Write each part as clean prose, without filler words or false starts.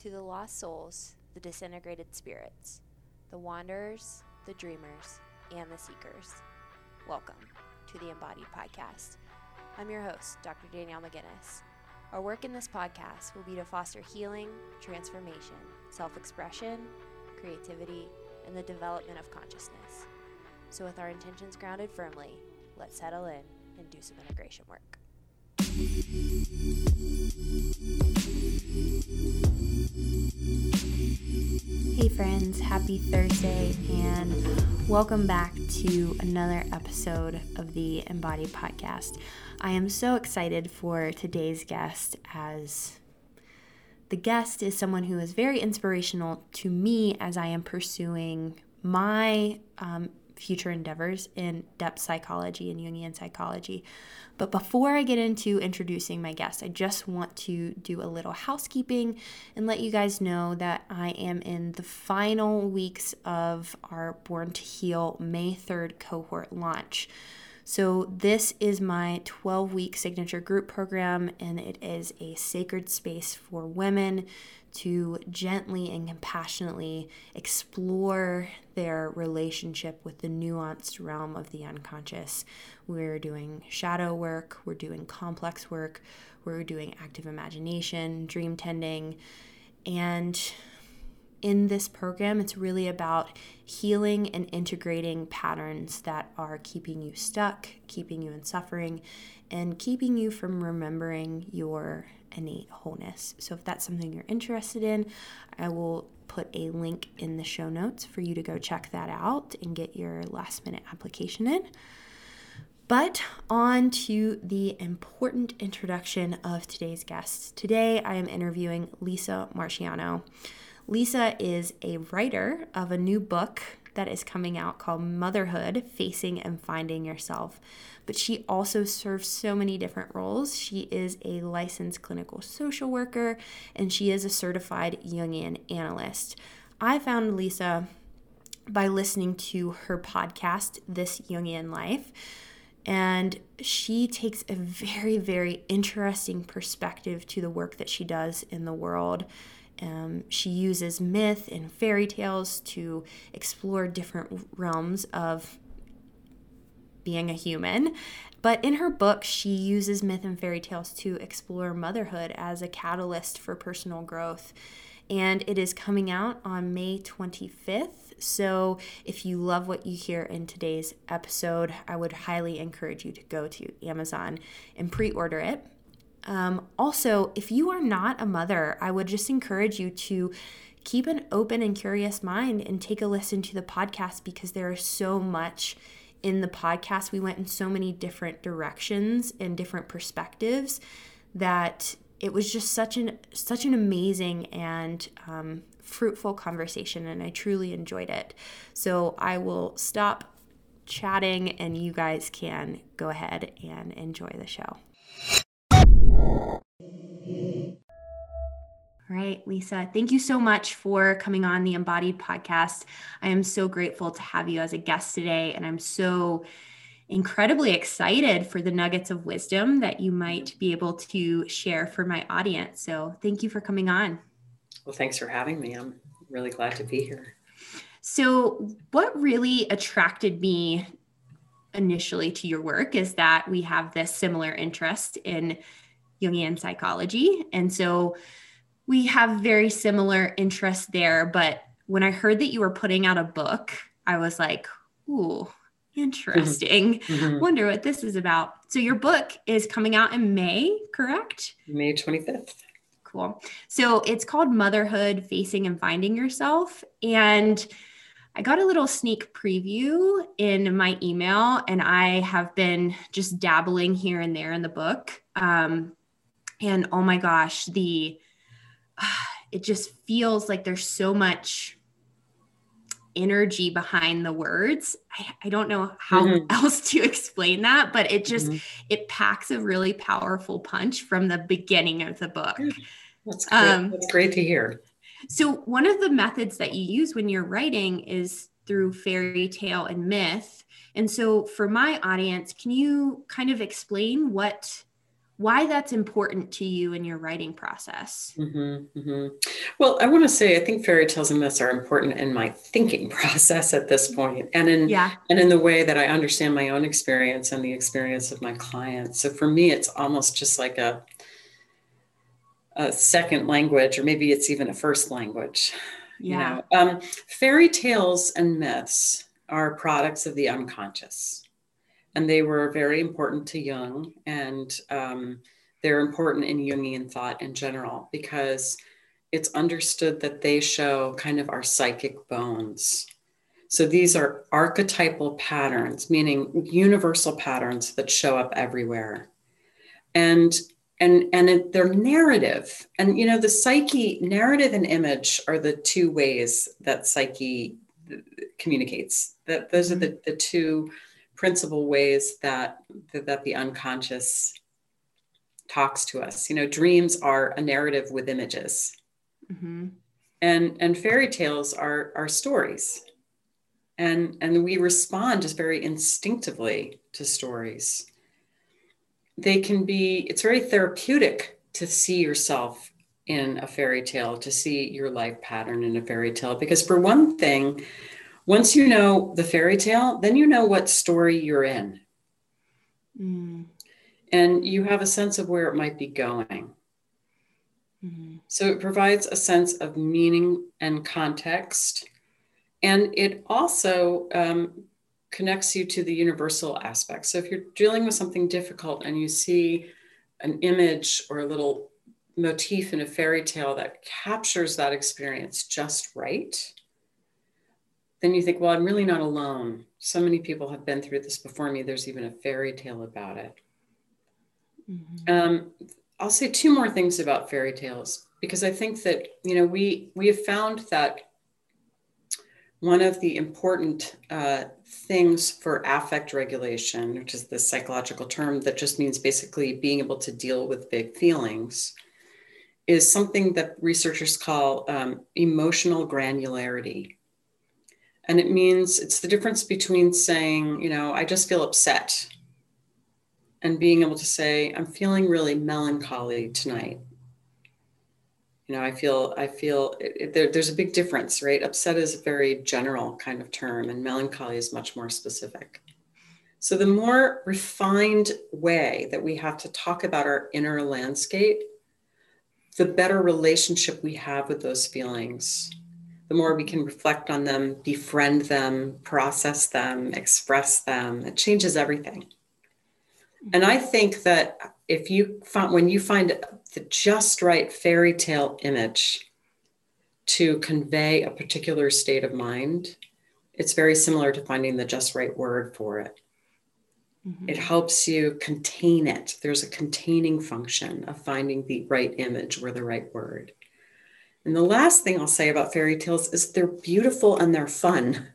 To the lost souls, the disintegrated spirits, the wanderers, the dreamers, and the seekers, welcome to the Embodied Podcast. I'm your host, Dr. Danielle McGinnis. Our work in this podcast will be to foster healing, transformation, self-expression, creativity, and the development of consciousness. So with our intentions grounded firmly, let's settle in and do some integration work. Hey friends, happy Thursday and welcome back to another episode of the Embodied Podcast. I am so excited for today's guest, as the guest is someone who is very inspirational to me as I am pursuing my future endeavors in depth psychology and Jungian psychology. But before I get into introducing my guest, I just want to do a little housekeeping and let you guys know that I am in the final weeks of our Born to Heal May 3rd cohort launch. So this is my 12-week signature group program, and it is a sacred space for women to gently and compassionately explore their relationship with the nuanced realm of the unconscious. We're doing shadow work, we're doing complex work, we're doing active imagination, dream tending, and in this program, it's really about healing and integrating patterns that are keeping you stuck, keeping you in suffering, and keeping you from remembering your innate wholeness. So if that's something you're interested in, I will put a link in the show notes for you to go check that out and get your last minute application in. But on to the important introduction of today's guest. Today, I am interviewing Lisa Marchiano. Lisa is a writer of a new book that is coming out called Motherhood, Facing and Finding Yourself. But she also serves so many different roles. She is a licensed clinical social worker, and she is a certified Jungian analyst. I found Lisa by listening to her podcast, This Jungian Life, and she takes a very, very interesting perspective to the work that she does in the world. She uses myth and fairy tales to explore different realms of being a human. But in her book, she uses myth and fairy tales to explore motherhood as a catalyst for personal growth. And it is coming out on May 25th. So if you love what you hear in today's episode, I would highly encourage you to go to Amazon and pre-order it. Also, if you are not a mother, I would just encourage you to keep an open and curious mind and take a listen to the podcast, because there is so much in the podcast. We went in so many different directions and different perspectives that it was just such an amazing and fruitful conversation, and I truly enjoyed it. So I will stop chatting and you guys can go ahead and enjoy the show. All right, Lisa, thank you so much for coming on the Embodied Podcast. I am so grateful to have you as a guest today, and I'm so incredibly excited for the nuggets of wisdom that you might be able to share for my audience. So thank you for coming on. Well, thanks for having me. I'm really glad to be here. So what really attracted me initially to your work is that we have this similar interest in Jungian psychology. And so we have very similar interests there. But when I heard that you were putting out a book, I was like, ooh, interesting. Mm-hmm. Wonder what this is about. So your book is coming out in May, correct? May 25th. Cool. So it's called Motherhood, Facing and Finding Yourself. And I got a little sneak preview in my email, and I have been just dabbling here and there in the book. And oh my gosh, it just feels like there's so much energy behind the words. I don't know how else to explain that, but it just, it packs a really powerful punch from the beginning of the book. That's great. That's great to hear. So one of the methods that you use when you're writing is through fairy tale and myth. And so for my audience, can you kind of explain what why that's important to you in your writing process. Well, I want to say, I think fairy tales and myths are important in my thinking process at this point, and in the way that I understand my own experience and the experience of my clients. So for me, it's almost just like a second language, or maybe it's even a first language. Yeah. Fairy tales and myths are products of the unconscious, and they were very important to Jung, and they're important in Jungian thought in general, because it's understood that they show kind of our psychic bones. So these are archetypal patterns, meaning universal patterns that show up everywhere. And they're narrative. And, the psyche, narrative and image are the two ways that psyche communicates. Those are the two principal ways that the unconscious talks to us. Dreams are a narrative with images. Mm-hmm. And fairy tales are stories. And we respond just very instinctively to stories. It's very therapeutic to see yourself in a fairy tale, to see your life pattern in a fairy tale. Because for one thing, once you know the fairy tale, then you know what story you're in. Mm. And you have a sense of where it might be going. Mm. So it provides a sense of meaning and context. And it also connects you to the universal aspects. So if you're dealing with something difficult and you see an image or a little motif in a fairy tale that captures that experience just right, then you think, well, I'm really not alone. So many people have been through this before me. There's even a fairy tale about it. Mm-hmm. I'll say two more things about fairy tales, because I think that, we have found that one of the important things for affect regulation, which is the psychological term that just means basically being able to deal with big feelings, is something that researchers call emotional granularity. And it means it's the difference between saying, I just feel upset, and being able to say, I'm feeling really melancholy tonight. I feel there's a big difference, right? Upset is a very general kind of term, and melancholy is much more specific. So the more refined way that we have to talk about our inner landscape, the better relationship we have with those feelings. The more we can reflect on them, befriend them, process them, express them, it changes everything. And I think that when you find the just right fairy tale image to convey a particular state of mind, it's very similar to finding the just right word for it. Mm-hmm. It helps you contain it. There's a containing function of finding the right image or the right word. And the last thing I'll say about fairy tales is they're beautiful and they're fun.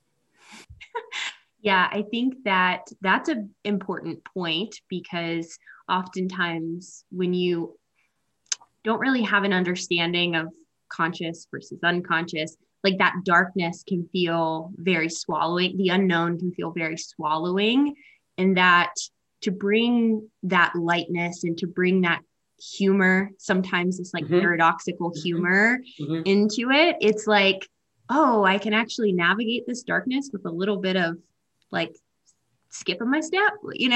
Yeah, I think that that's an important point, because oftentimes when you don't really have an understanding of conscious versus unconscious, like that darkness can feel very swallowing. The unknown can feel very swallowing, and that to bring that lightness and to bring that humor, sometimes it's like paradoxical humor into it. It's like, oh, I can actually navigate this darkness with a little bit of like skipping my step,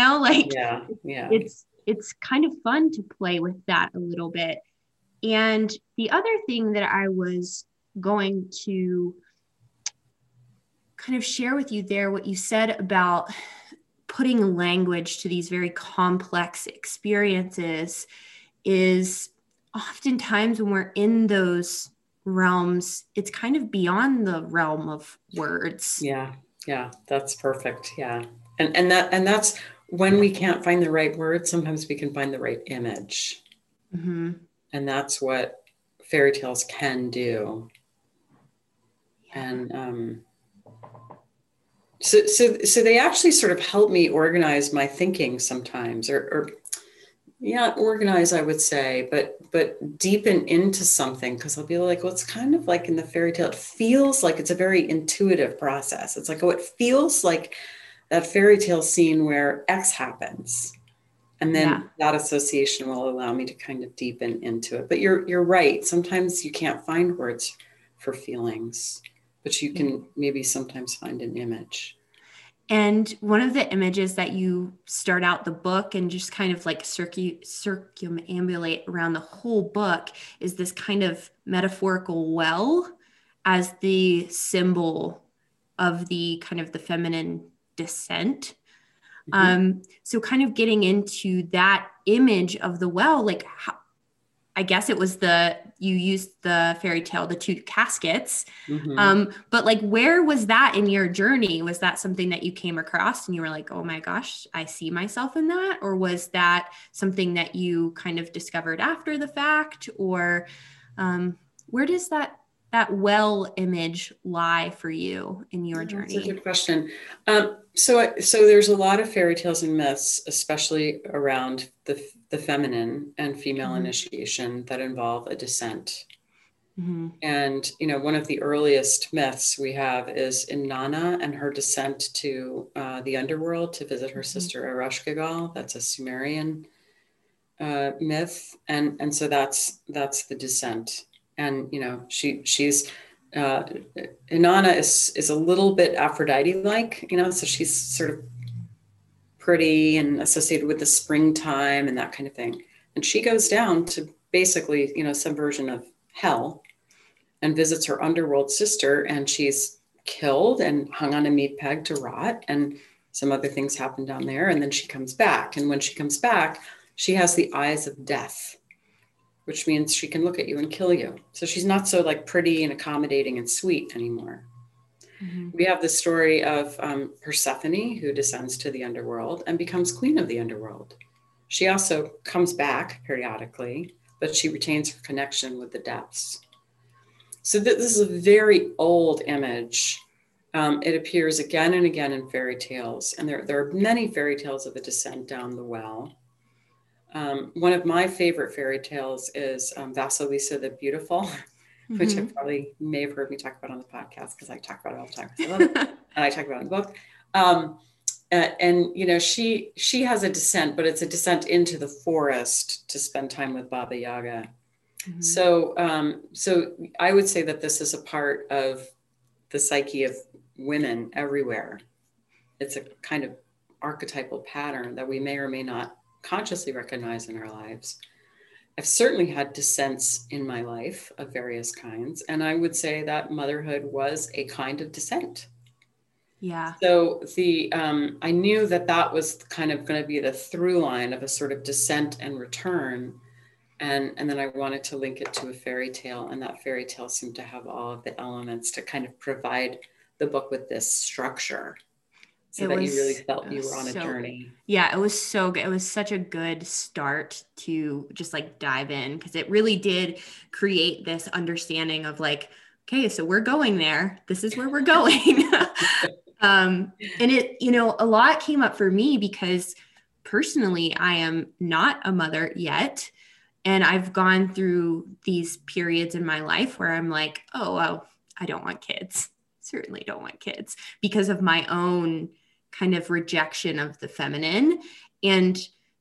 it's kind of fun to play with that a little bit. And the other thing that I was going to kind of share with you there, what you said about putting language to these very complex experiences, is oftentimes when we're in those realms, it's kind of beyond the realm of words. Yeah, that's perfect. Yeah. And that's when we can't find the right word, sometimes we can find the right image. Mm-hmm. And that's what fairy tales can do. Yeah. And so they actually sort of help me organize my thinking sometimes, or organize, I would say, but deepen into something, because I'll be like, well, it's kind of like in the fairy tale, it feels like it's a very intuitive process. It's like, oh, it feels like that fairy tale scene where X happens. And Yeah. then that association will allow me to kind of deepen into it. But you're right. Sometimes you can't find words for feelings, but you can maybe sometimes find an image. And one of the images that you start out the book and just kind of like circumambulate around the whole book is this kind of metaphorical well as the symbol of the kind of the feminine descent. So kind of getting into that image of the well, like I guess it was you used the fairy tale, the two caskets. But like, where was that in your journey? Was that something that you came across and you were like, oh my gosh, I see myself in that? Or was that something that you kind of discovered after the fact? Or where does that well image lie for you in your journey? That's a good question. So there's a lot of fairy tales and myths, especially around the feminine and female initiation, that involve a descent. And, one of the earliest myths we have is Inanna and her descent to the underworld to visit her sister Ereshkigal. That's a Sumerian myth. And so that's the descent. And, she's Inanna is a little bit Aphrodite-like, so she's sort of pretty and associated with the springtime and that kind of thing. And she goes down to basically, some version of hell and visits her underworld sister, and she's killed and hung on a meat peg to rot. And some other things happen down there. And then she comes back. And when she comes back, she has the eyes of death, which means she can look at you and kill you. So she's not so like pretty and accommodating and sweet anymore. We have the story of Persephone, who descends to the underworld and becomes queen of the underworld. She also comes back periodically, but she retains her connection with the depths. So this is a very old image. It appears again and again in fairy tales, and there are many fairy tales of a descent down the well. One of my favorite fairy tales is Vasilisa the Beautiful, which I probably may have heard me talk about on the podcast because I talk about it all the time because I love it, and I talk about it in the book. And she has a descent, but it's a descent into the forest to spend time with Baba Yaga. So I would say that this is a part of the psyche of women everywhere. It's a kind of archetypal pattern that we may or may not consciously recognize in our lives. I've certainly had descents in my life of various kinds, and I would say that motherhood was a kind of descent. Yeah. So I knew that was kind of going to be the through line of a sort of descent and return. And then I wanted to link it to a fairy tale, and that fairy tale seemed to have all of the elements to kind of provide the book with this structure, so that you really felt you were on a journey. Yeah, it was so good. It was such a good start to just like dive in, because it really did create this understanding of like, okay, so we're going there. This is where we're going. And it, a lot came up for me because personally, I am not a mother yet. And I've gone through these periods in my life where I'm like, oh, well, I don't want kids. Certainly don't want kids, because of my own kind of rejection of the feminine. And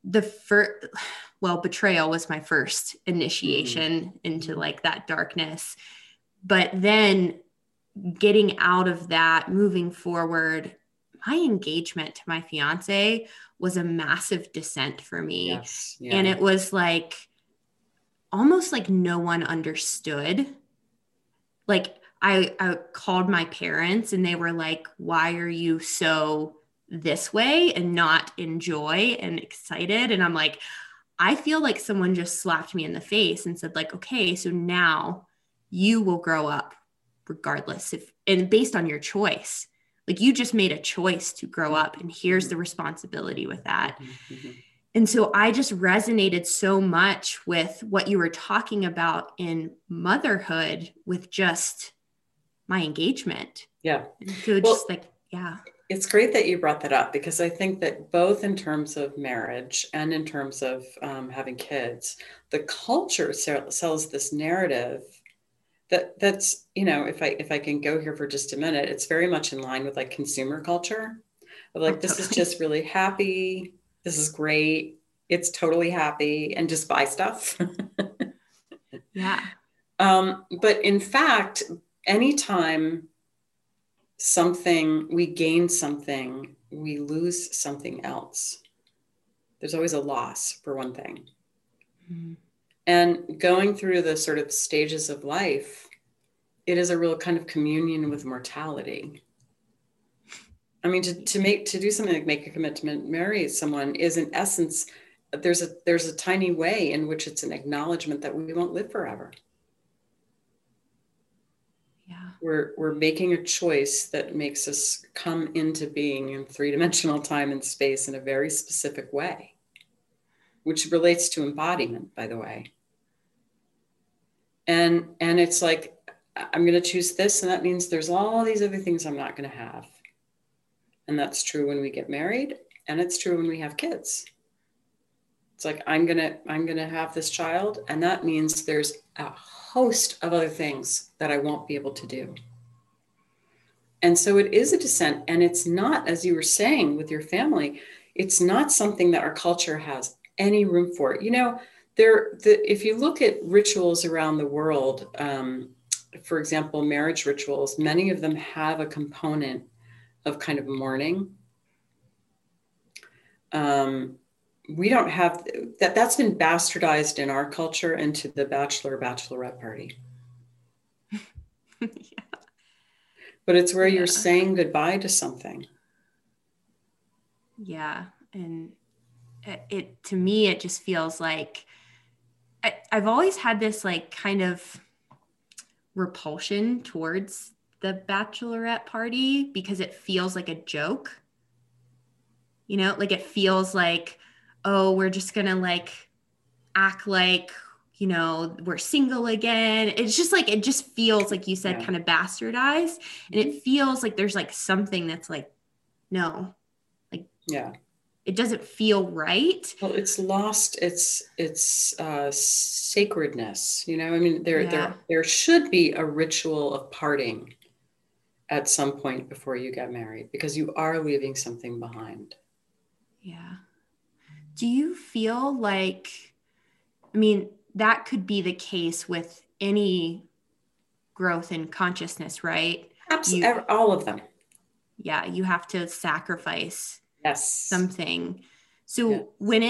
betrayal was my first initiation into like that darkness. But then getting out of that, moving forward, my engagement to my fiance was a massive descent for me. Yes. Yeah. And it was like, almost like no one understood. Like I called my parents and they were like, why are you so this way and not in joy and excited? And I'm like, I feel like someone just slapped me in the face and said like, okay, so now you will grow up regardless and based on your choice. Like you just made a choice to grow up, and here's the responsibility with that. And so I just resonated so much with what you were talking about in motherhood with just my engagement. Yeah. So just yeah. It's great that you brought that up, because I think that both in terms of marriage and in terms of having kids, the culture sells this narrative that's, if I can go here for just a minute, it's very much in line with like consumer culture of like, this is just really happy. This is great. it's totally happy and just buy stuff. Yeah. But in fact, anytime we gain something, we lose something else. There's always a loss for one thing. Mm-hmm. And going through the sort of stages of life, it is a real kind of communion with mortality. I mean, to do something like make a commitment, marry someone is in essence, there's a tiny way in which it's an acknowledgement that we won't live forever. Yeah. We're making a choice that makes us come into being in three-dimensional time and space in a very specific way, which relates to embodiment, by the way. And it's like, I'm going to choose this, and that means there's all these other things I'm not going to have. And that's true when we get married, and it's true when we have kids. It's like, I'm going to have this child, and that means there's a host of other things that I won't be able to do. And so it is a descent, and it's not, as you were saying with your family, it's not something that our culture has any room for. You know, if you look at rituals around the world, for example, marriage rituals, many of them have a component of kind of mourning. We don't have that. That's been bastardized in our culture into the bachelorette party. Yeah. But it's where you're saying goodbye to something. Yeah. And it to me, it just feels like I've always had this like kind of repulsion towards the bachelorette party because it feels like a joke. You know, like it feels like, oh, we're just going to like act like, you know, we're single again. It's just like, it just feels like you said, kind of bastardized. And it feels like there's like something that's like, no, like, it doesn't feel right. Well, it's lost its sacredness. You know, I mean, there should be a ritual of parting at some point before you get married, because you are leaving something behind. Yeah. Do you feel like, I mean, that could be the case with any growth in consciousness, right? Absolutely. All of them. Yeah. You have to sacrifice something. So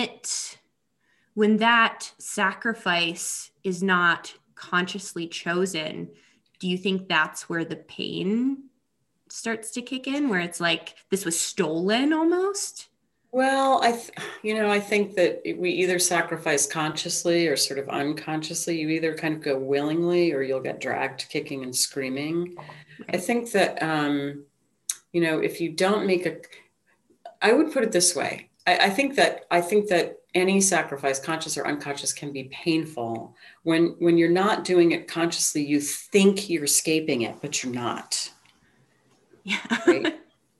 when that sacrifice is not consciously chosen, do you think that's where the pain starts to kick in, where it's like this was stolen almost? Well, I think that we either sacrifice consciously or sort of unconsciously. You either kind of go willingly or you'll get dragged kicking and screaming. Right. I think that, if you don't I would put it this way. I think that any sacrifice, conscious or unconscious, can be painful. When you're not doing it consciously, you think you're escaping it, but you're not. Yeah. Right?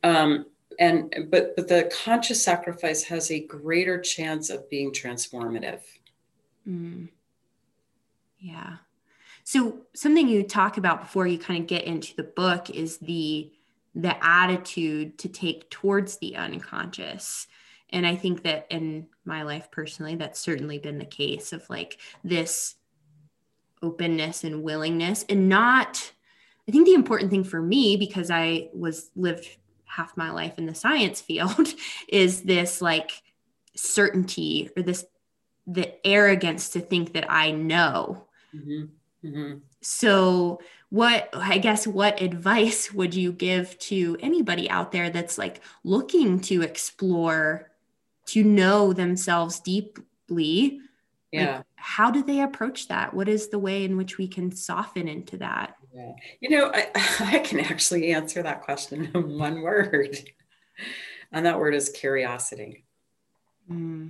But the conscious sacrifice has a greater chance of being transformative. Mm. Yeah. So something you talk about before you kind of get into the book is the attitude to take towards the unconscious. And I think that in my life personally, that's certainly been the case of like this openness and willingness, and not, I think the important thing for me, because I lived half my life in the science field, is this like certainty or the arrogance to think that I know. Mm-hmm. Mm-hmm. So what advice would you give to anybody out there that's like looking to explore, to know themselves deeply? Yeah. Like, how do they approach that? What is the way in which we can soften into that? Yeah. You know, I can actually answer that question in one word. And that word is curiosity. Mm.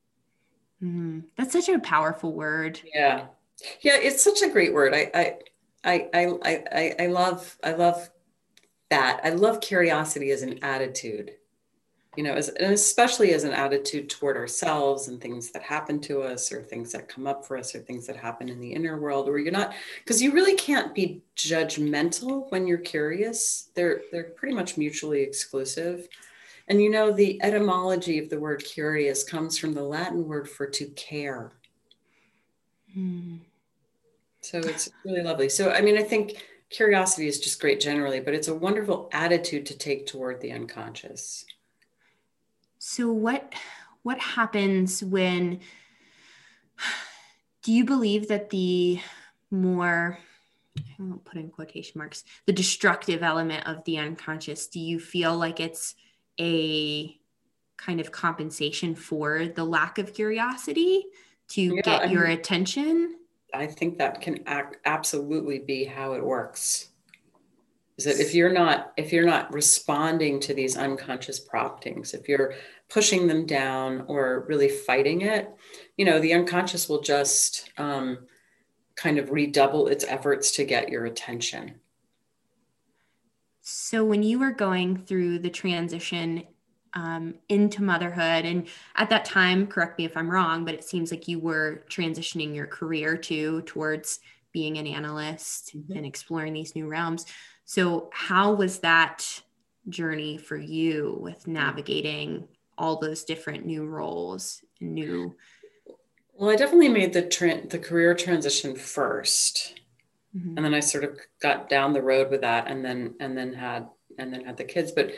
Mm. That's such a powerful word. Yeah. Yeah, it's such a great word. I love that. I love curiosity as an attitude, and especially as an attitude toward ourselves and things that happen to us or things that come up for us or things that happen in the inner world, where you're not, because you really can't be judgmental when you're curious. They're pretty much mutually exclusive. And you know, the etymology of the word curious comes from the Latin word for to care. Hmm. So it's really lovely. So, I mean, I think curiosity is just great generally, but it's a wonderful attitude to take toward the unconscious. So what happens when, do you believe that the more, I won't put in quotation marks, the destructive element of the unconscious, do you feel like it's a kind of compensation for the lack of curiosity to Yeah, get your attention? I think that can absolutely be how it works. Is that if you're not responding to these unconscious promptings, if you're pushing them down or really fighting it, you know, the unconscious will just kind of redouble its efforts to get your attention. So when you were going through the transition into motherhood, and at that time, correct me if I'm wrong, but it seems like you were transitioning your career towards being an analyst Mm-hmm. and exploring these new realms. So how was that journey for you with navigating all those different new roles and new? Well, I definitely made the career transition first, Mhm. and then I sort of got down the road with that, and then had the kids. But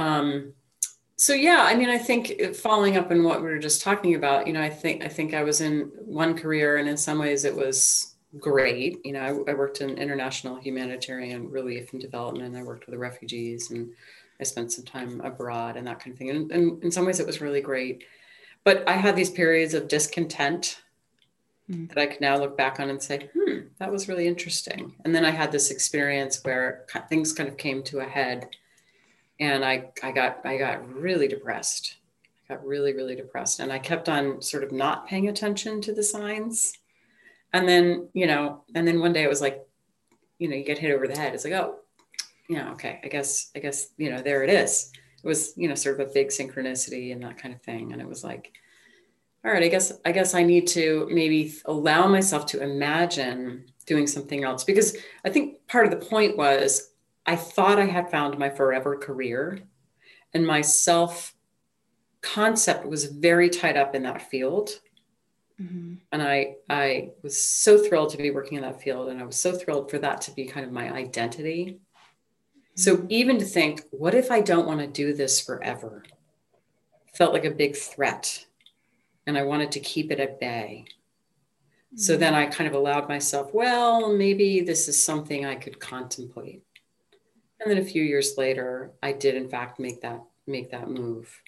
so yeah, I mean, I think following up on what we were just talking about, you know, I think I was in one career, and in some ways it was great. You know, I worked in international humanitarian relief and development. I worked with the refugees, and I spent some time abroad and that kind of thing. And in some ways it was really great. But I had these periods of discontent that I can now look back on and say, that was really interesting. And then I had this experience where things kind of came to a head, and I got really depressed. I got really, really depressed. And I kept on sort of not paying attention to the signs. And then, and then one day it was like, you get hit over the head. It's like, oh, yeah, okay, I guess, there it is. It was, sort of a big synchronicity and that kind of thing. And it was like, all right, I guess I need to maybe allow myself to imagine doing something else, because I think part of the point was I thought I had found my forever career, and my self concept was very tied up in that field. Mm-hmm. And I was so thrilled to be working in that field, and I was so thrilled for that to be kind of my identity. So even to think, what if I don't want to do this forever, felt like a big threat, and I wanted to keep it at bay. So then I kind of allowed myself, well, maybe this is something I could contemplate. And then a few years later, I did in fact make that move.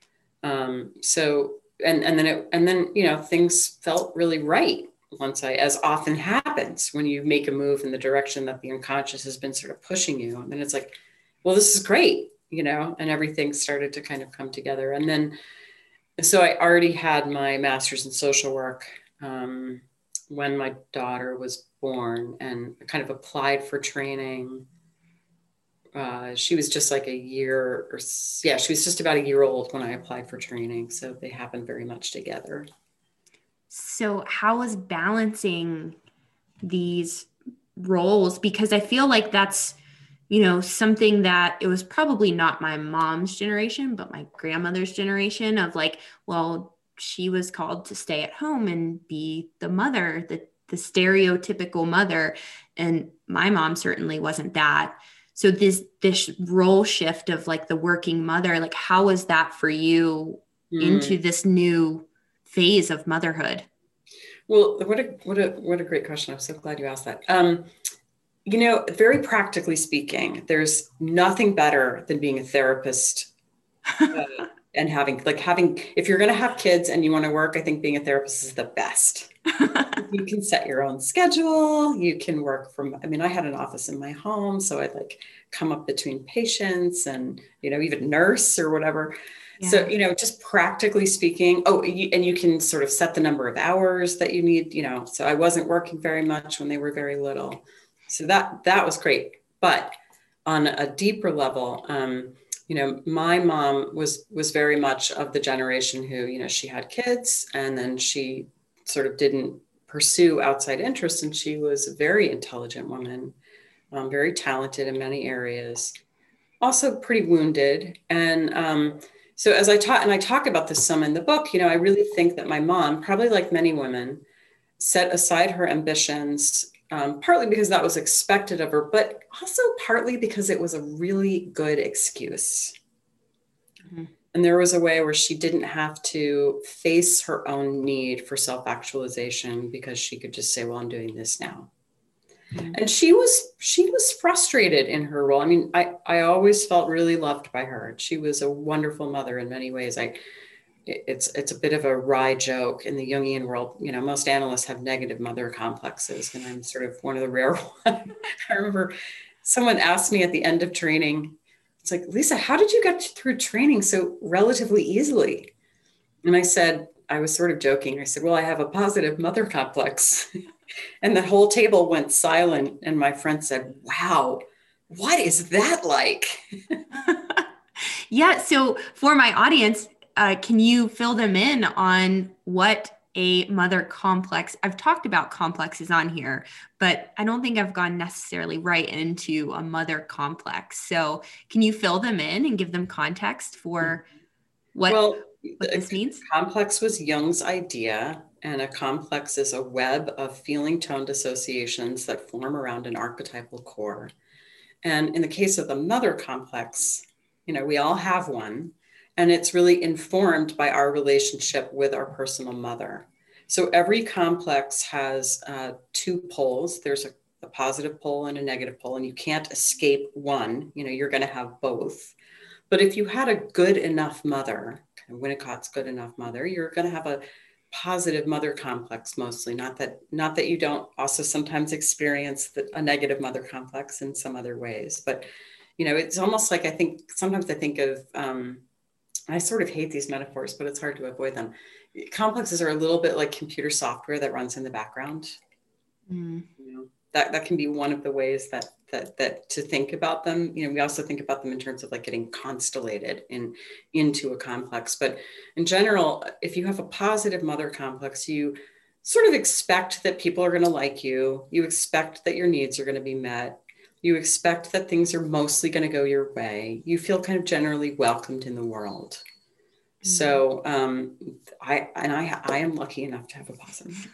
So and then things felt really right once as often happens when you make a move in the direction that the unconscious has been sort of pushing you. And then it's like, well, this is great, and everything started to kind of come together. And then, so I already had my master's in social work when my daughter was born, and kind of applied for training. She was just like she was just about a year old when I applied for training. So they happened very much together. So how was balancing these roles? Because I feel like that's, something that it was probably not my mom's generation, but my grandmother's generation of like, well, she was called to stay at home and be the mother, the stereotypical mother. And my mom certainly wasn't that. So this role shift of like the working mother, like how was that for you into this new phase of motherhood? Well, what a great question. I'm so glad you asked that. Very practically speaking, there's nothing better than being a therapist and having, if you're going to have kids and you want to work, I think being a therapist is the best. You can set your own schedule. You can work I had an office in my home, so I'd come up between patients and, even nurse or whatever. Yeah. So, just practically speaking, and you can sort of set the number of hours that you need, so I wasn't working very much when they were very little. So that was great. But on a deeper level, my mom was very much of the generation who, she had kids, and then she sort of didn't pursue outside interests. And she was a very intelligent woman, very talented in many areas. also pretty wounded. And so as I taught, and I talk about this some in the book, I really think that my mom, probably like many women, set aside her ambitions, partly because that was expected of her, but also partly because it was a really good excuse. Mm-hmm. And there was a way where she didn't have to face her own need for self-actualization because she could just say, well, I'm doing this now. Mm-hmm. And she was frustrated in her role. I mean, I always felt really loved by her. She was a wonderful mother in many ways. It's a bit of a wry joke in the Jungian world. Most analysts have negative mother complexes, and I'm sort of one of the rare ones. I remember someone asked me at the end of training, it's like, Lisa, how did you get through training so relatively easily? And I said, I was sort of joking. I said, well, I have a positive mother complex. And the whole table went silent. And my friend said, wow, what is that like? Yeah. So for my audience, can you fill them in on what a mother complex? I've talked about complexes on here, but I don't think I've gone necessarily right into a mother complex. So can you fill them in and give them context for what this means? Complex was Jung's idea, and a complex is a web of feeling toned associations that form around an archetypal core. And in the case of the mother complex, we all have one. And it's really informed by our relationship with our personal mother. So every complex has two poles. There's a positive pole and a negative pole, and you can't escape one. You're going to have both. But if you had a good enough mother, Winnicott's good enough mother, you're going to have a positive mother complex mostly. Not that you don't also sometimes experience a negative mother complex in some other ways. But, it's almost like sometimes I think of, I sort of hate these metaphors, but it's hard to avoid them. Complexes are a little bit like computer software that runs in the background. Mm. That can be one of the ways that to think about them. We also think about them in terms of like getting constellated into a complex. But in general, if you have a positive mother complex, you sort of expect that people are going to like you. You expect that your needs are going to be met. You expect that things are mostly going to go your way. You feel kind of generally welcomed in the world. Mm-hmm. So I am lucky enough to have a positive.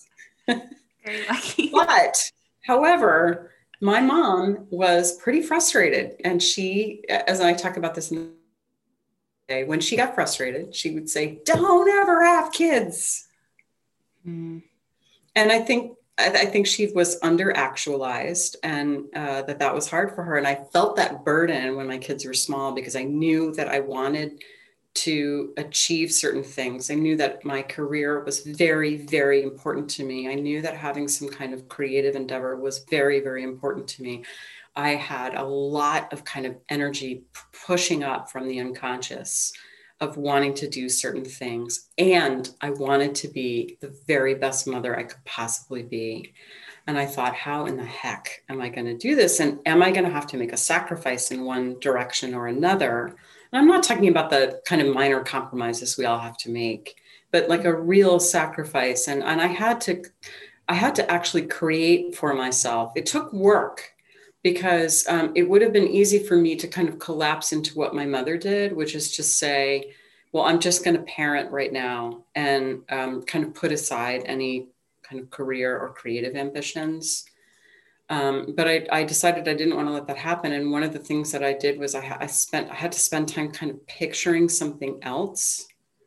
Very lucky. But however, my mom was pretty frustrated, and she, as I talk about this in the day, when she got frustrated, she would say, "Don't ever have kids." Mm. And I think she was under-actualized, and that was hard for her. And I felt that burden when my kids were small, because I knew that I wanted to achieve certain things. I knew that my career was very, very important to me. I knew that having some kind of creative endeavor was very, very important to me. I had a lot of kind of energy pushing up from the unconscious of wanting to do certain things. And I wanted to be the very best mother I could possibly be. And I thought, how in the heck am I going to do this? And am I going to have to make a sacrifice in one direction or another? And I'm not talking about the kind of minor compromises we all have to make, but like a real sacrifice. And I had to actually create for myself. It took work, because it would have been easy for me to kind of collapse into what my mother did, which is just say, well, I'm just going to parent right now, and kind of put aside any kind of career or creative ambitions. But I decided I didn't want to let that happen. And one of the things that I did was I had to spend time kind of picturing something else.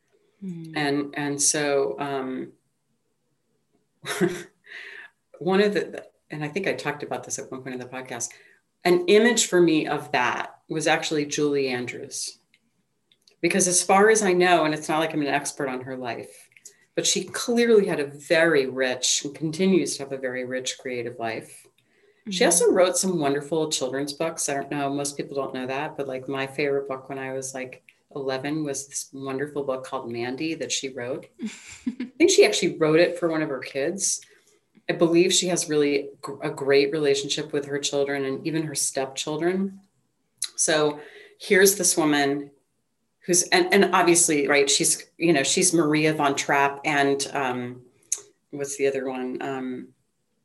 Mm. And so one of the, and I think I talked about this at one point in the podcast, an image for me of that was actually Julie Andrews. Because as far as I know, and it's not like I'm an expert on her life, but she clearly had a very rich, and continues to have a very rich creative life. Mm-hmm. She also wrote some wonderful children's books. I don't know, most people don't know that, but like my favorite book when I was like 11 was this wonderful book called Mandy that she wrote. I think she actually wrote it for one of her kids. I believe she has really a great relationship with her children and even her stepchildren. So here's this woman who's, and obviously, right, she's Maria von Trapp and what's the other one?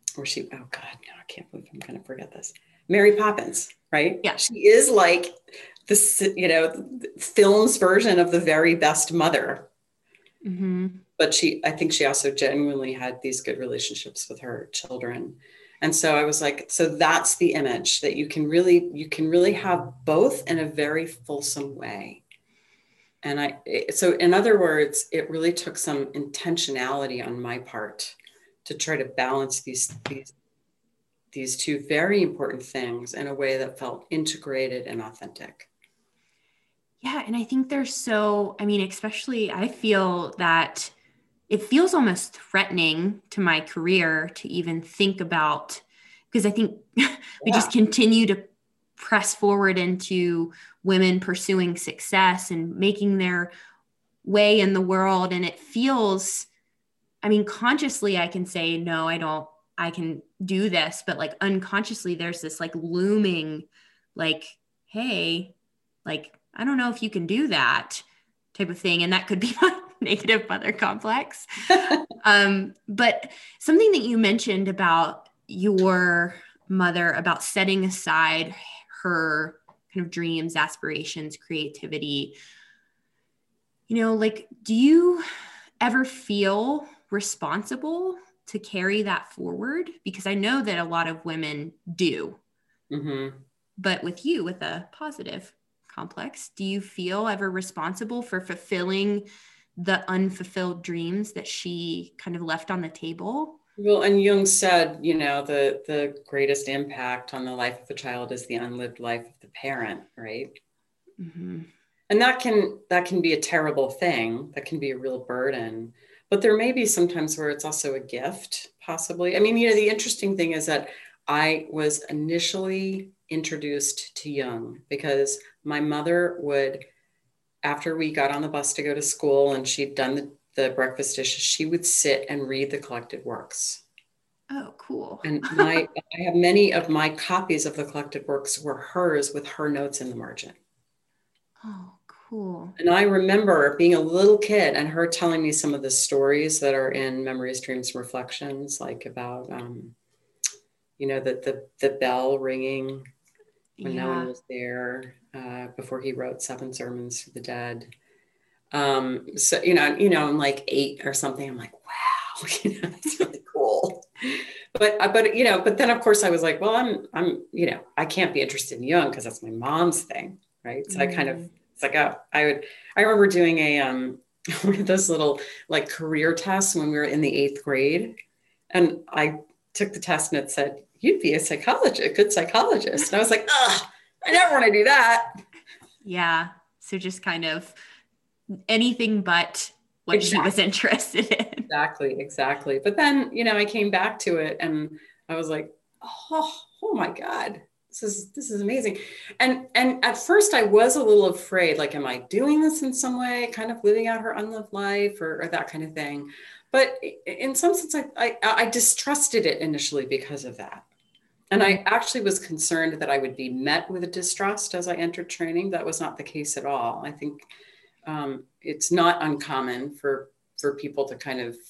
or she, oh God, no, I can't believe I'm going to forget this. Mary Poppins, right? Yeah. She is like this, the film's version of the very best mother. Mm-hmm. But I think she also genuinely had these good relationships with her children. And so I was like, so that's the image that you can really have both in a very fulsome way. And so in other words, it really took some intentionality on my part to try to balance these two very important things in a way that felt integrated and authentic. Yeah. And I think especially I feel that it feels almost threatening to my career to even think about, because I think we just continue to press forward into women pursuing success and making their way in the world. And it feels, consciously I can say, no, I can do this, but like unconsciously there's this like looming, like, hey, like, I don't know if you can do that type of thing. And that could be my negative mother complex. But something that you mentioned about your mother, about setting aside her kind of dreams, aspirations, creativity, like, do you ever feel responsible to carry that forward? Because I know that a lot of women do. Mm-hmm. But with you, with a positive complex, do you feel ever responsible for fulfilling the unfulfilled dreams that she kind of left on the table? Well, and Jung said, the greatest impact on the life of a child is the unlived life of the parent, right? Mm-hmm. And that can be a terrible thing. That can be a real burden. But there may be sometimes where it's also a gift, possibly. The interesting thing is that I was initially introduced to Jung because my mother would, after we got on the bus to go to school and she'd done the breakfast dishes, she would sit and read the collected works. Oh, cool. And I have many of my copies of the collected works were hers with her notes in the margin. Oh, cool. And I remember being a little kid and her telling me some of the stories that are in Memories, Dreams, and Reflections, like about, the bell ringing when no one was there, before he wrote 7 Sermons for the Dead. So, I'm like 8 or something. I'm like, wow, it's really cool. But then of course I was like, well, I'm I can't be interested in Jung because that's my mom's thing. Right. So I kind of, it's like, I remember doing one of those little like career tests when we were in the 8th grade. And I took the test and it said, you'd be a good psychologist. And I was like, I never want to do that. Yeah. So just kind of anything but what she was interested in. Exactly. But then, I came back to it and I was like, oh my God, this is amazing. And at first I was a little afraid, like, am I doing this in some way, kind of living out her unlived life or that kind of thing. But in some sense, I distrusted it initially because of that. And I actually was concerned that I would be met with a distrust as I entered training. That was not the case at all. I think it's not uncommon for people to kind of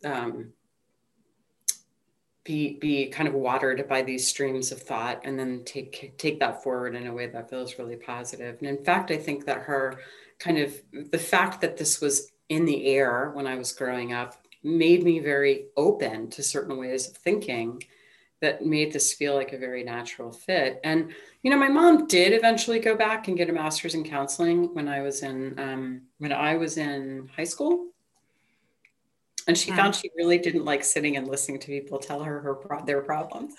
be kind of watered by these streams of thought and then take that forward in a way that feels really positive. And in fact, I think that the fact that this was in the air when I was growing up made me very open to certain ways of thinking that made this feel like a very natural fit. And, my mom did eventually go back and get a master's in counseling when I was in high school. And she found she really didn't like sitting and listening to people tell her their problems.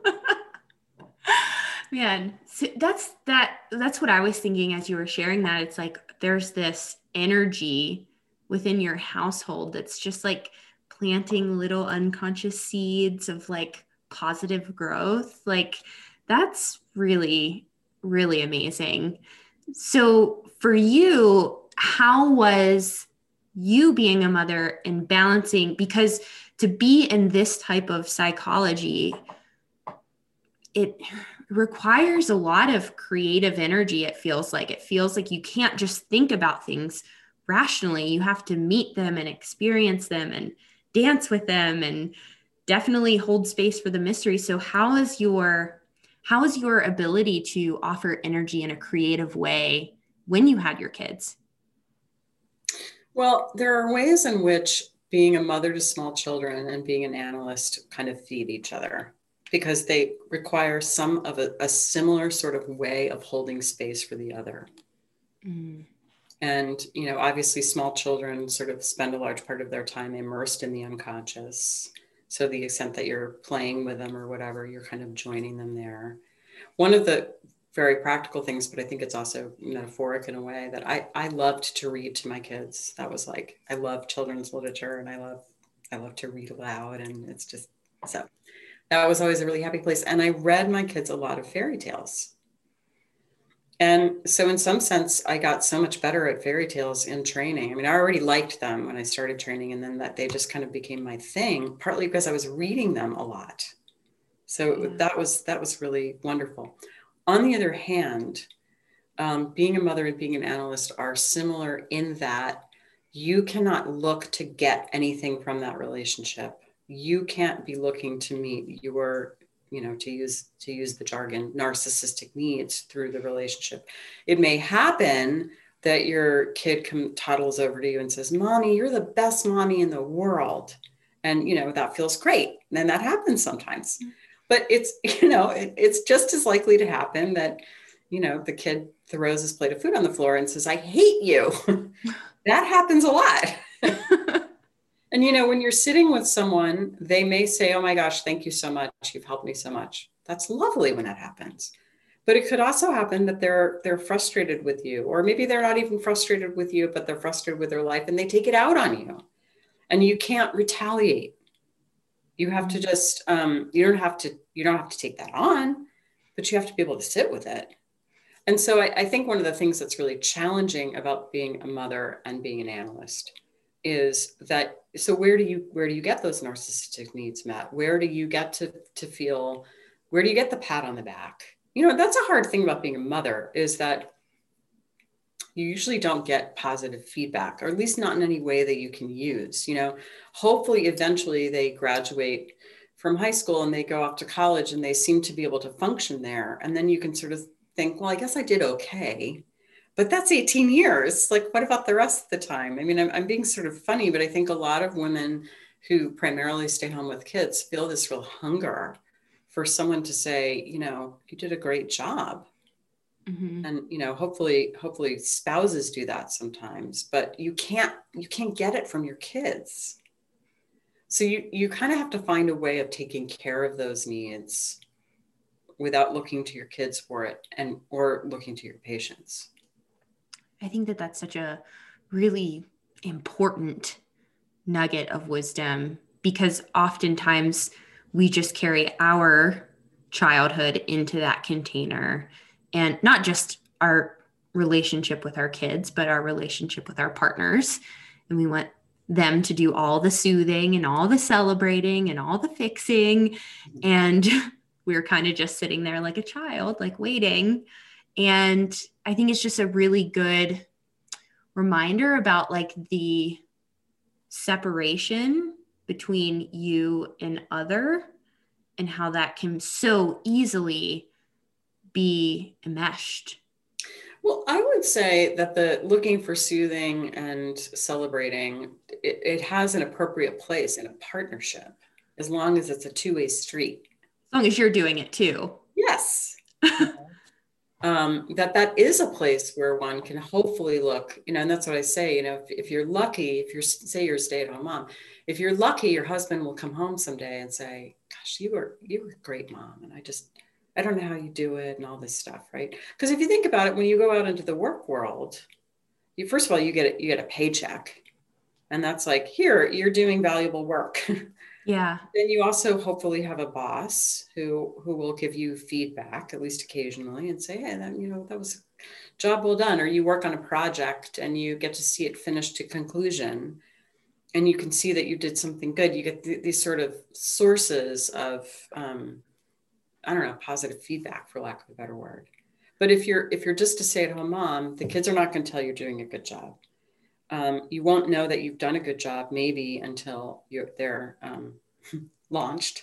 Man, so that's what I was thinking as you were sharing that. It's like, there's this energy within your household that's just like planting little unconscious seeds of like positive growth. Like, that's really, really amazing. So for you, how was you being a mother and balancing, because to be in this type of psychology, it requires a lot of creative energy. It feels like you can't just think about things rationally. You have to meet them and experience them and dance with them and definitely hold space for the mystery. So how is your ability to offer energy in a creative way when you had your kids? Well, there are ways in which being a mother to small children and being an analyst kind of feed each other because they require some of a similar sort of way of holding space for the other. Mm. And, obviously small children sort of spend a large part of their time immersed in the unconscious. So the extent that you're playing with them or whatever, you're kind of joining them there. One of the very practical things, but I think it's also metaphoric in a way, that I loved to read to my kids. That was like, I love children's literature and I love to read aloud. And it's just, so that was always a really happy place. And I read my kids a lot of fairy tales. And so in some sense, I got so much better at fairy tales in training. I mean, I already liked them when I started training, and then that they just kind of became my thing, partly because I was reading them a lot. So that was really wonderful. On the other hand, being a mother and being an analyst are similar in that you cannot look to get anything from that relationship. You can't be looking to meet your, to use the jargon, narcissistic needs through the relationship. It may happen that your kid toddles over to you and says, "Mommy, you're the best mommy in the world." And, that feels great. And that happens sometimes. But it's, it's just as likely to happen that, the kid throws his plate of food on the floor and says, "I hate you." That happens a lot. And, when you're sitting with someone, they may say, "Oh my gosh, thank you so much. You've helped me so much." That's lovely when that happens. But it could also happen that they're frustrated with you, or maybe they're not even frustrated with you, but they're frustrated with their life and they take it out on you, and you can't retaliate. You have to just, you don't have to take that on, but you have to be able to sit with it. And so I think one of the things that's really challenging about being a mother and being an analyst is that, so where do you get those narcissistic needs met? Where do you get to feel, where do you get the pat on the back? That's a hard thing about being a mother, is that you usually don't get positive feedback, or at least not in any way that you can use. Hopefully eventually they graduate from high school and they go off to college and they seem to be able to function there. And then you can sort of think, well, I guess I did okay, but that's 18 years. Like, what about the rest of the time? I mean, I'm being sort of funny, but I think a lot of women who primarily stay home with kids feel this real hunger for someone to say, you did a great job. Mm-hmm. And, hopefully spouses do that sometimes, but you can't get it from your kids. So you kind of have to find a way of taking care of those needs without looking to your kids for it, or looking to your patients. I think that that's such a really important nugget of wisdom, because oftentimes we just carry our childhood into that container, and not just our relationship with our kids, but our relationship with our partners. And we want them to do all the soothing and all the celebrating and all the fixing. And we're kind of just sitting there like a child, like waiting. And I think it's just a really good reminder about like the separation between you and other, and how that can so easily be enmeshed. Well, I would say that the looking for soothing and celebrating, it has an appropriate place in a partnership, as long as it's a two-way street. As long as you're doing it too. Yes. That is a place where one can hopefully look, and that's what I say, if you're lucky, say you're a stay-at-home mom, if you're lucky, your husband will come home someday and say, "Gosh, you were a great mom. And I don't know how you do it," and all this stuff, right? Because if you think about it, when you go out into the work world, first of all, you get a paycheck, and that's like, here, you're doing valuable work. Yeah. Then you also hopefully have a boss who will give you feedback, at least occasionally, and say, "Hey, that was a job well done." Or you work on a project and you get to see it finished to conclusion, and you can see that you did something good. You get these sort of sources of, positive feedback, for lack of a better word. But if you're just a stay-at-home mom, the kids are not going to tell you you're doing a good job. You won't know that you've done a good job maybe until they're launched.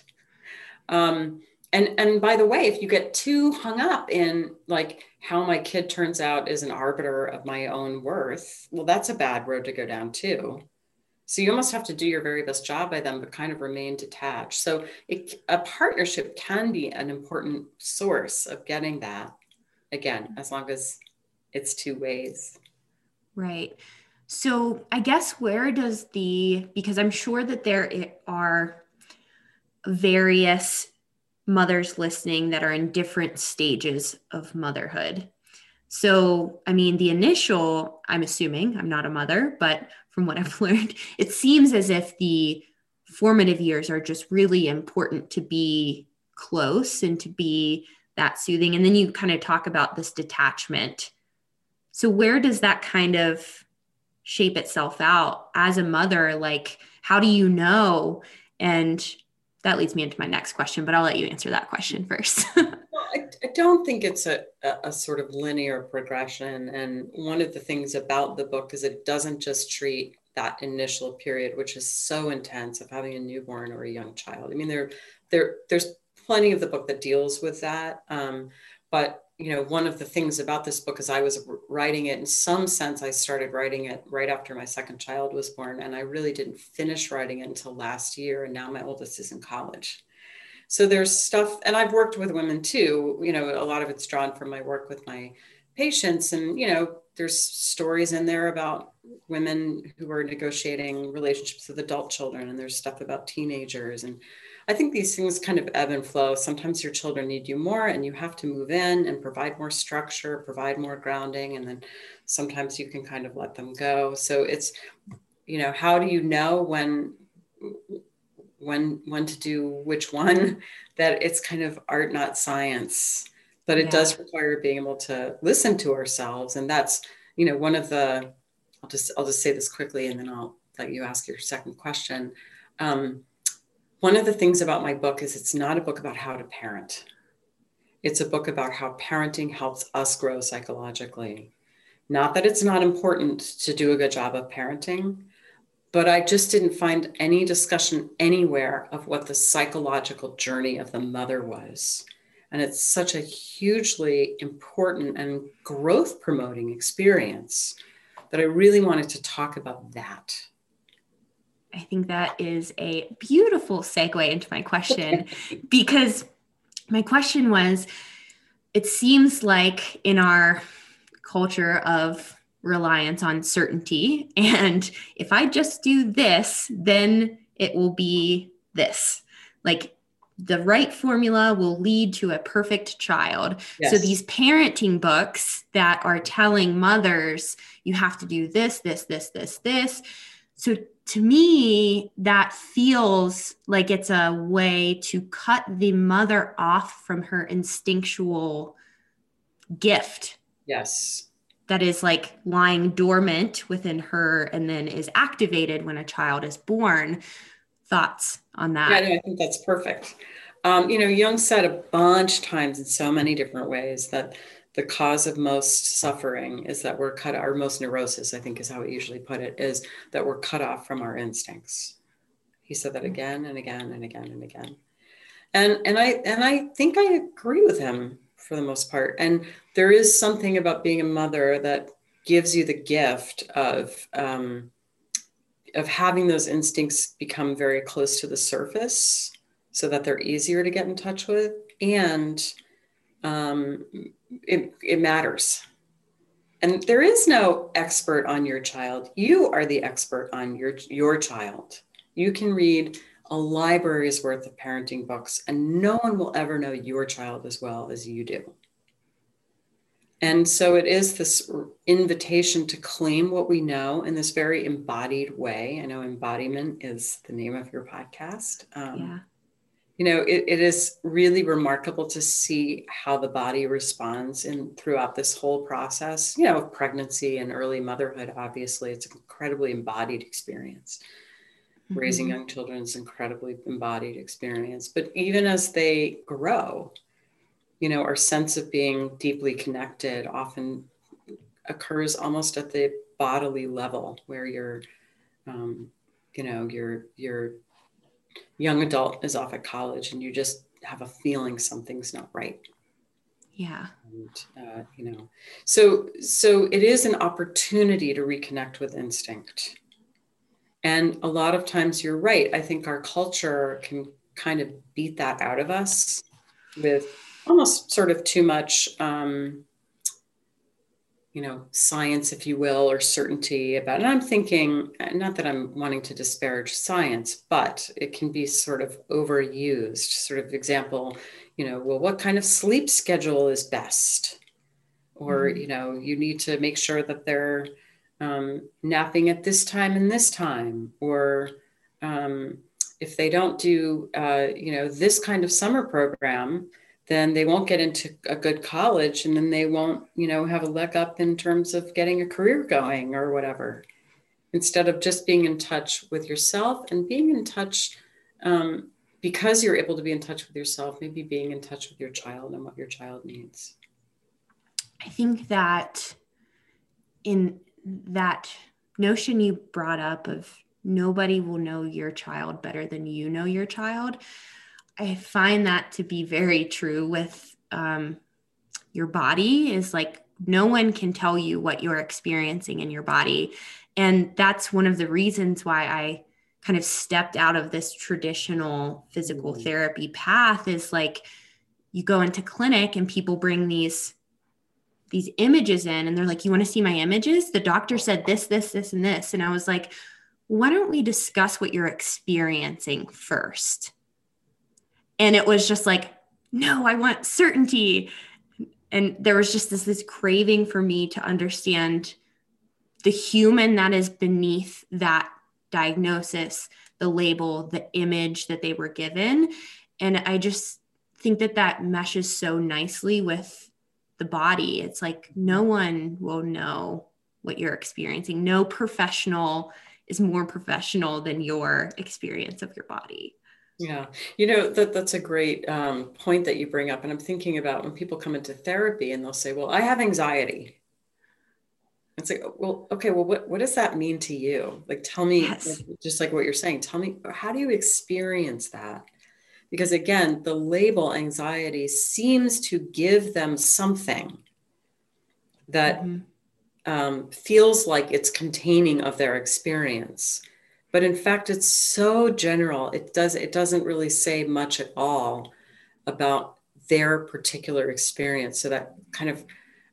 And by the way, if you get too hung up in like how my kid turns out is an arbiter of my own worth, well, that's a bad road to go down too. So you almost have to do your very best job by them, but kind of remain detached. So a partnership can be an important source of getting that, again, as long as it's two ways. Right. So I guess because I'm sure that there are various mothers listening that are in different stages of motherhood. So, I mean, the initial, I'm assuming, I'm not a mother, but from what I've learned, it seems as if the formative years are just really important to be close and to be that soothing. And then you kind of talk about this detachment. So, where does that kind of shape itself out as a mother? Like, how do you know? And that leads me into my next question, but I'll let you answer that question first. Well, I don't think it's a sort of linear progression. And one of the things about the book is it doesn't just treat that initial period, which is so intense, of having a newborn or a young child. I mean, there's plenty of the book that deals with that. But you know, one of the things about this book is I was writing it in some sense. I started writing it right after my second child was born, and I really didn't finish writing it until last year. And now my oldest is in college. So there's stuff, and I've worked with women too. You know, a lot of it's drawn from my work with my patients. And, you know, there's stories in there about women who are negotiating relationships with adult children, and there's stuff about teenagers. And I think these things kind of ebb and flow. Sometimes your children need you more and you have to move in and provide more structure, provide more grounding. And then sometimes you can kind of let them go. So it's, you know, how do you know when to do which one? That it's kind of art, not science, but it does require being able to listen to ourselves. And that's, you know, one of the, I'll just say this quickly and then I'll let you ask your second question. One of the things about my book is it's not a book about how to parent. It's a book about how parenting helps us grow psychologically. Not that it's not important to do a good job of parenting, but I just didn't find any discussion anywhere of what the psychological journey of the mother was. And it's such a hugely important and growth promoting experience that I really wanted to talk about that. I think that is a beautiful segue into my question, because my question was, it seems like in our culture of reliance on certainty, and if I just do this, then it will be this. Like the right formula will lead to a perfect child. Yes. So these parenting books that are telling mothers, you have to do this, this, this, this, this. So to me, that feels like it's a way to cut the mother off from her instinctual gift. Yes. That is like lying dormant within her and then is activated when a child is born. Thoughts on that? Yeah, no, I think that's perfect. You know, Jung said a bunch of times in so many different ways that the cause of most suffering is that we're cut, or most neurosis, I think is how he usually put it, is that we're cut off from our instincts. He said that again and again and again and again. And I think I agree with him for the most part. And there is something about being a mother that gives you the gift of having those instincts become very close to the surface so that they're easier to get in touch with. And it matters. And there is no expert on your child. You are the expert on your child. You can read a library's worth of parenting books, and no one will ever know your child as well as you do. And so it is this invitation to claim what we know in this very embodied way. I know embodiment is the name of your podcast. You know, it is really remarkable to see how the body responds throughout this whole process, you know, of pregnancy and early motherhood. Obviously, it's an incredibly embodied experience. Mm-hmm. Raising young children is an incredibly embodied experience. But even as they grow, you know, our sense of being deeply connected often occurs almost at the bodily level, where you're, you know, you're young adult is off at college and you just have a feeling something's not right. Yeah. And, so it is an opportunity to reconnect with instinct. And a lot of times you're right. I think our culture can kind of beat that out of us with almost sort of too much, science, if you will, or certainty about it. And I'm thinking, not that I'm wanting to disparage science, but it can be sort of overused. Sort of example, well, what kind of sleep schedule is best? Or, you need to make sure that they're napping at this time and this time. Or if they don't do, this kind of summer program, then they won't get into a good college, and then they won't, have a leg up in terms of getting a career going or whatever. Instead of just being in touch with yourself and being in touch, because you're able to be in touch with yourself, maybe being in touch with your child and what your child needs. I think that in that notion you brought up of nobody will know your child better than you know your child, I find that to be very true with your body. Is like no one can tell you what you're experiencing in your body. And that's one of the reasons why I kind of stepped out of this traditional physical therapy path. Is like you go into clinic and people bring these images in and they're like, you want to see my images? The doctor said this, this, this, and this. And I was like, why don't we discuss what you're experiencing first? And it was just like, no, I want certainty. And there was just this craving for me to understand the human that is beneath that diagnosis, the label, the image that they were given. And I just think that meshes so nicely with the body. It's like, no one will know what you're experiencing. No professional is more professional than your experience of your body. Yeah. That's a great point that you bring up. And I'm thinking about when people come into therapy and they'll say, well, I have anxiety. It's like, well, okay, well, what does that mean to you? Like, tell me, Yes. just like what you're saying, tell me, how do you experience that? Because again, the label anxiety seems to give them something that feels like it's containing of their experience. But in fact, it's so general. It doesn't really say much at all about their particular experience. So that kind of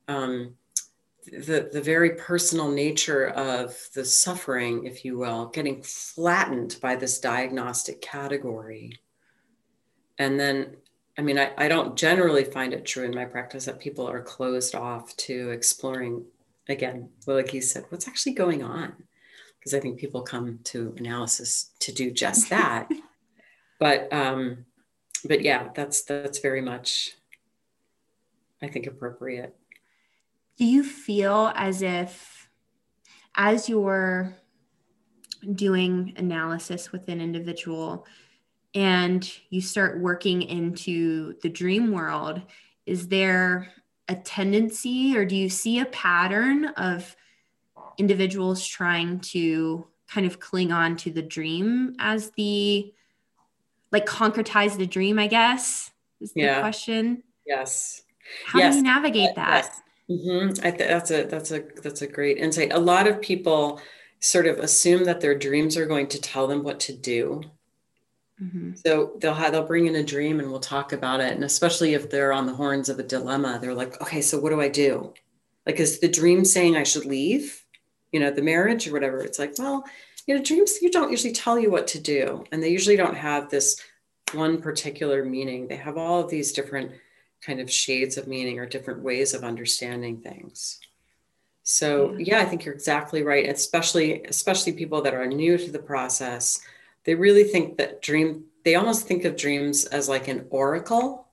the very personal nature of the suffering, if you will, getting flattened by this diagnostic category. And then, I mean, I don't generally find it true in my practice that people are closed off to exploring, again, well, like you said, what's actually going on? Because I think people come to analysis to do just that. But yeah, that's very much, I think, appropriate. Do you feel as if, as you're doing analysis with an individual and you start working into the dream world, is there a tendency, or do you see a pattern of individuals trying to kind of cling on to the dream as concretize the dream, I guess, is the question? Yes. How do you navigate that? Yes. That's a great insight. A lot of people sort of assume that their dreams are going to tell them what to do. So they'll bring in a dream and we'll talk about it. And especially if they're on the horns of a dilemma, they're like, okay, so what do I do? Like, is the dream saying I should leave, the marriage or whatever? It's like, well, dreams, you don't usually tell you what to do. And they usually don't have this one particular meaning. They have all of these different kind of shades of meaning or different ways of understanding things. So yeah, I think you're exactly right. Especially people that are new to the process, they really think that they almost think of dreams as like an oracle.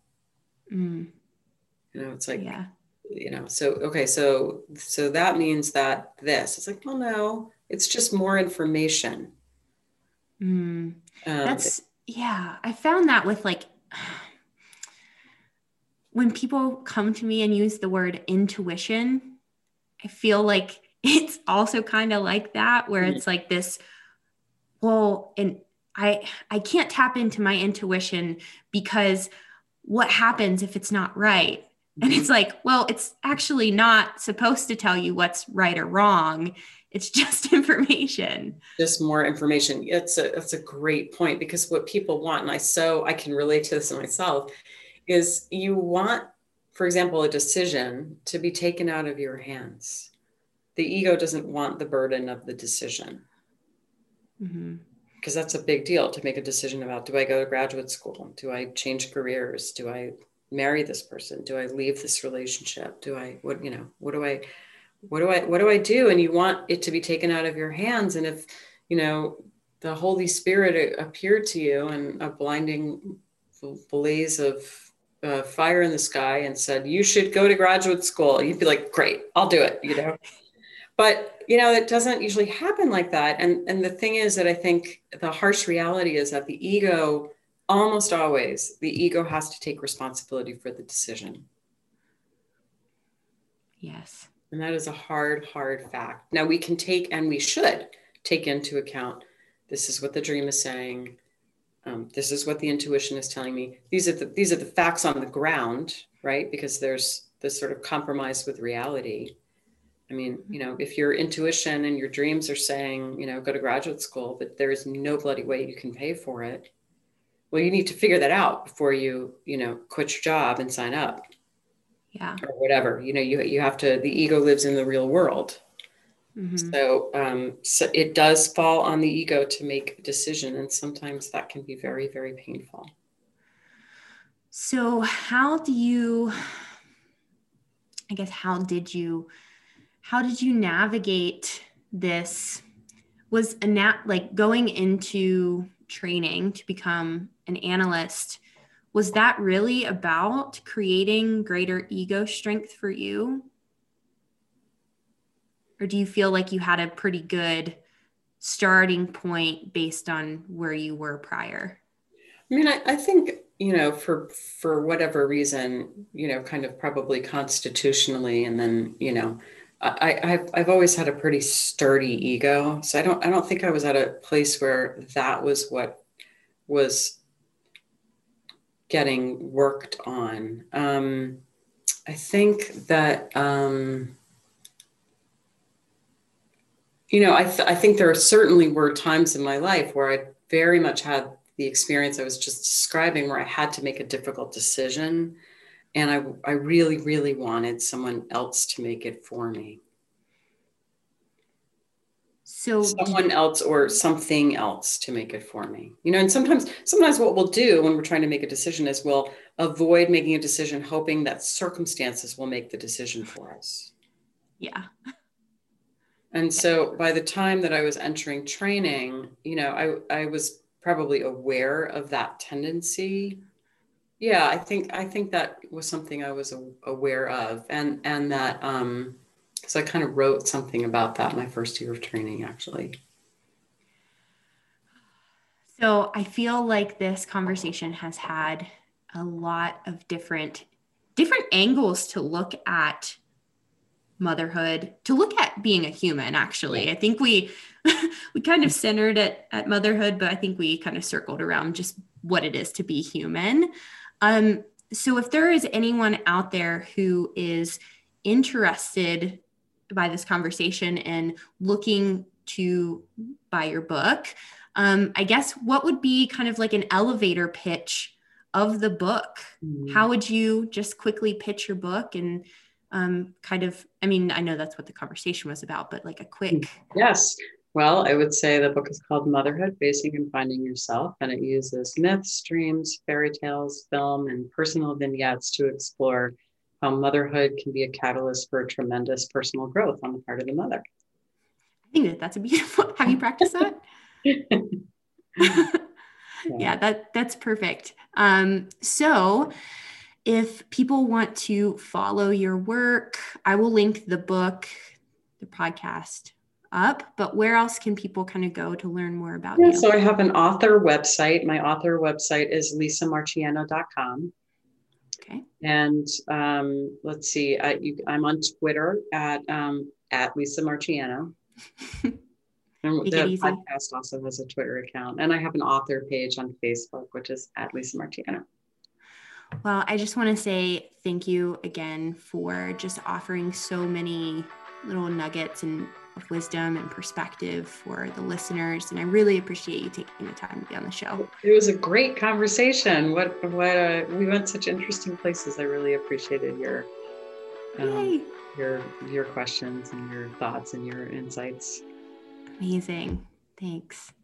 It's like, so, okay, so that means that this, it's like, well, no, it's just more information. I found that with when people come to me and use the word intuition, I feel like it's also kind of like that, where it's like this, well, and I can't tap into my intuition because what happens if it's not right? And it's like, well, it's actually not supposed to tell you what's right or wrong. It's just information. Just more information. That's a great point, because what people want, and I can relate to this myself, is you want, for example, a decision to be taken out of your hands. The ego doesn't want the burden of the decision. Mm-hmm. Because that's a big deal to make a decision about, do I go to graduate school? Do I change careers? Do I marry this person? Do I leave this relationship? What do I do? And you want it to be taken out of your hands. And if, the Holy Spirit appeared to you in a blinding blaze of fire in the sky and said, you should go to graduate school, you'd be like, great, I'll do it, But, it doesn't usually happen like that. And the thing is that I think the harsh reality is that the ego, almost always, the ego has to take responsibility for the decision. Yes. And that is a hard, hard fact. Now we can and we should take into account, this is what the dream is saying. This is what the intuition is telling me. These are the facts on the ground, right? Because there's this sort of compromise with reality. I mean, if your intuition and your dreams are saying, go to graduate school, but there is no bloody way you can pay for it. Well, you need to figure that out before you, quit your job and sign up. Yeah. Or whatever, you have to, the ego lives in the real world. Mm-hmm. So it does fall on the ego to make a decision. And sometimes that can be very, very painful. So how did you navigate this? Was like going into training to become an analyst, was that really about creating greater ego strength for you? Or do you feel like you had a pretty good starting point based on where you were prior? I mean, I think, for whatever reason, kind of probably constitutionally, and then, I've always had a pretty sturdy ego. So I don't think I was at a place where that was what was getting worked on. I think that, I think there certainly were times in my life where I very much had the experience I was just describing, where I had to make a difficult decision. And I really, really wanted someone else to make it for me. So someone else or something else to make it for me, and sometimes what we'll do when we're trying to make a decision is we'll avoid making a decision, hoping that circumstances will make the decision for us. Yeah. And so by the time that I was entering training, I was probably aware of that tendency. Yeah, I think that was something I was aware of, and that so I kind of wrote something about that my first year of training, actually. So I feel like this conversation has had a lot of different angles to look at motherhood, to look at being a human, actually. Yeah. I think we kind of centered at motherhood, but I think we kind of circled around just what it is to be human. So if there is anyone out there who is interested by this conversation and looking to buy your book, I guess what would be kind of like an elevator pitch of the book? Mm-hmm. How would you just quickly pitch your book and kind of, I mean, I know that's what the conversation was about, but like a quick. Yes. Well, I would say the book is called Motherhood, Facing and Finding Yourself, and it uses myths, dreams, fairy tales, film, and personal vignettes to explore how motherhood can be a catalyst for tremendous personal growth on the part of the mother. I think that's a beautiful, have you practiced that? Yeah, that's perfect. So if people want to follow your work, I will link the book, the podcast up, but where else can people kind of go to learn more about you? So I have an author website. My author website is lisamarchiano.com. Okay. And let's see, I'm on Twitter at Lisa Marchiano. And Take it the easy. podcast also has a Twitter account, and I have an author page on Facebook, which is @LisaMartiano. Well, I just want to say thank you again for just offering so many little nuggets of wisdom and perspective for the listeners. And I really appreciate you taking the time to be on the show. It was a great conversation. We went such interesting places. I really appreciated your questions and your thoughts and your insights. Amazing. Thanks.